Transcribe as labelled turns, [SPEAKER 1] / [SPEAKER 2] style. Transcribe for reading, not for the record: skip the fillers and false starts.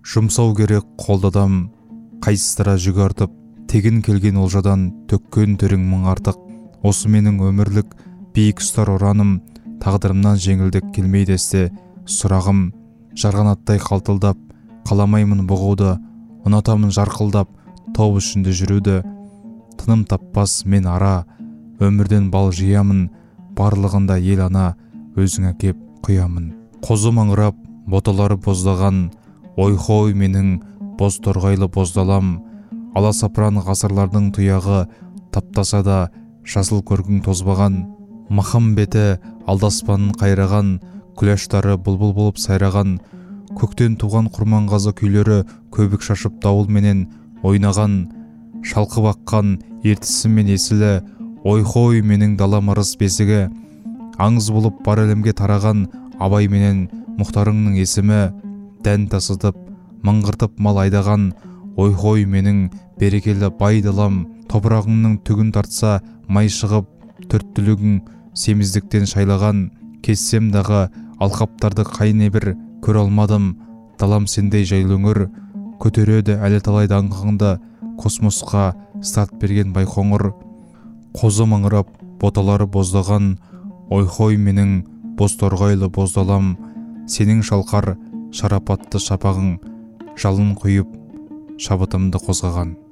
[SPEAKER 1] жұмсау керек қолдадам, қайыстыра жүк артып, тегін келген олжадан төккен төрің мың артық. Осы менің өмірлік биік ұстар ұраным, тағдырымнан жеңілдік келмейді әсте сұрағым. Жарғанаттай қалтылдап, қаламаймын бұғуды, ұнатамын жарқылдап, топ ішінде жүруді. Тыным таппас мен ара, өмірден бал жиямын, барлығында ел ана, өзің әкеп құямын. Қозы маңырап, боталары боздаған, ой-хой менің боз торғайлы боздалам. Аласапыран ғасырлардың тұяғы, таптаса да жасыл көргің тозбаған. Махам беті алдаспанын қайраған, күләштары бұлбұл болып сайраған. Көктен туған құрманғазы күйлері көбік шашып дауыл менен ойнаған. Шалқып аққан ертісі мен есілі, ой-хой менің далам ырыс бесігі. Аңыз болып бар әлемге тараған, абай менен мұхтарыңның есімі. Дән тасытып, мыңғыртып мал айдаған, ой-хой менің берекелі бай далам. Топырағыңның түгін тартса май шығып, төрттілігің семіздіктен шайлаған. Кессем дағы алқаптарды қайне бір көр алмадым, далам сендей жайлы өңір. Көтереді әлі талай даңғыңды, космосқа старт берген байқоңыр. Қозы маңырап, боталары боздаған, ой-хой менің боз торғайлы боздалам. Сенің шалқар шарапатты шапағың, жалын құйып шабытымды қозғаған.